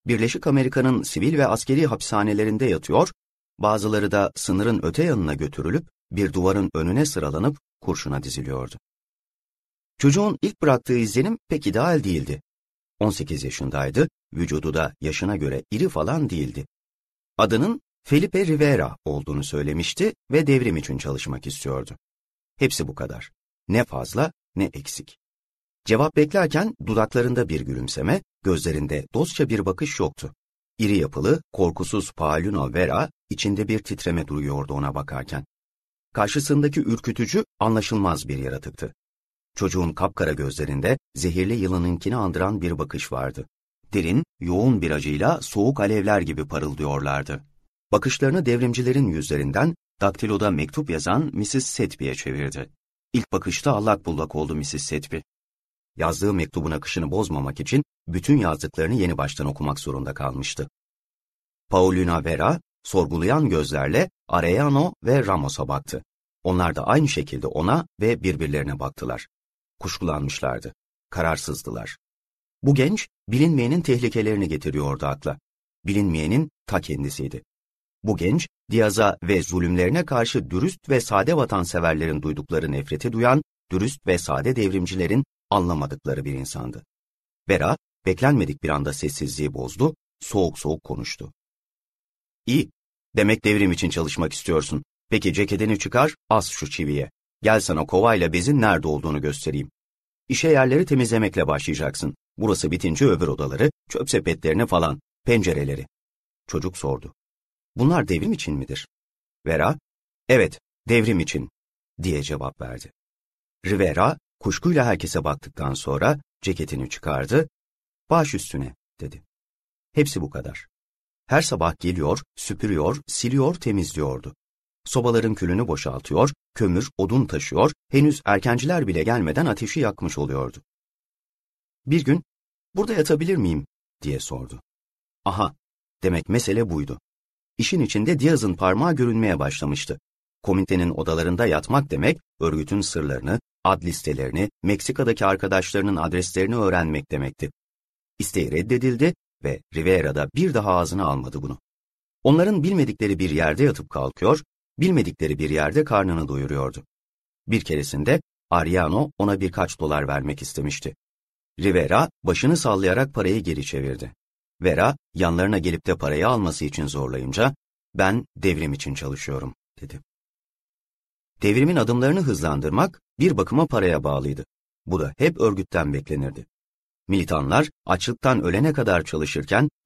Birleşik Amerika'nın sivil ve askeri hapishanelerinde yatıyor, bazıları da sınırın öte yanına götürülüp bir duvarın önüne sıralanıp kurşuna diziliyordu. Çocuğun ilk bıraktığı izlenim pek ideal değildi. 18 yaşındaydı, vücudu da yaşına göre iri falan değildi. Adının Felipe Rivera olduğunu söylemişti ve devrim için çalışmak istiyordu. Hepsi bu kadar. Ne fazla ne eksik. Cevap beklerken dudaklarında bir gülümseme, gözlerinde dostça bir bakış yoktu. İri yapılı, korkusuz Paulino Vera içinde bir titreme duyuyordu ona bakarken. Karşısındaki ürkütücü, anlaşılmaz bir yaratıktı. Çocuğun kapkara gözlerinde zehirli yılanınkini andıran bir bakış vardı. Derin, yoğun bir acıyla soğuk alevler gibi parıldıyorlardı. Bakışlarını devrimcilerin yüzlerinden daktiloda mektup yazan Mrs. Sedby'ye çevirdi. İlk bakışta allak bullak oldu Mrs. Sedby. Yazdığı mektubun akışını bozmamak için bütün yazdıklarını yeni baştan okumak zorunda kalmıştı. Paulina Vera, sorgulayan gözlerle Arellano ve Ramos'a baktı. Onlar da aynı şekilde ona ve birbirlerine baktılar. Kuşkulanmışlardı, kararsızdılar. Bu genç, bilinmeyenin tehlikelerini getiriyordu akla. Bilinmeyenin ta kendisiydi. Bu genç, Diaz'a ve zulümlerine karşı dürüst ve sade vatanseverlerin duydukları nefreti duyan, dürüst ve sade devrimcilerin anlamadıkları bir insandı. Vera, beklenmedik bir anda sessizliği bozdu, soğuk soğuk konuştu. İyi, demek devrim için çalışmak istiyorsun. Peki ceketini çıkar, as şu çiviye. Gel sana kovayla bezin nerede olduğunu göstereyim. İşe yerleri temizlemekle başlayacaksın. Burası bitince öbür odaları, çöp sepetlerini falan, pencereleri. Çocuk sordu. Bunlar devrim için midir? Vera, evet, devrim için, diye cevap verdi. Rivera, kuşkuyla herkese baktıktan sonra ceketini çıkardı, baş üstüne, dedi. Hepsi bu kadar. Her sabah geliyor, süpürüyor, siliyor, temizliyordu. Sobaların külünü boşaltıyor, kömür, odun taşıyor, henüz erkenciler bile gelmeden ateşi yakmış oluyordu. Bir gün, burada yatabilir miyim, diye sordu. Aha, demek mesele buydu. İşin içinde Diaz'ın parmağı görünmeye başlamıştı. Komitenin odalarında yatmak demek, örgütün sırlarını, ad listelerini, Meksika'daki arkadaşlarının adreslerini öğrenmek demekti. İsteği reddedildi ve Rivera da bir daha ağzına almadı bunu. Onların bilmedikleri bir yerde yatıp kalkıyor, bilmedikleri bir yerde karnını doyuruyordu. Bir keresinde Arellano ona birkaç dolar vermek istemişti. Rivera başını sallayarak parayı geri çevirdi. Vera yanlarına gelip de parayı alması için zorlayınca, ben devrim için çalışıyorum, dedi. Devrimin adımlarını hızlandırmak bir bakıma paraya bağlıydı. Bu da hep örgütten beklenirdi. Militanlar açlıktan ölene kadar çalışırken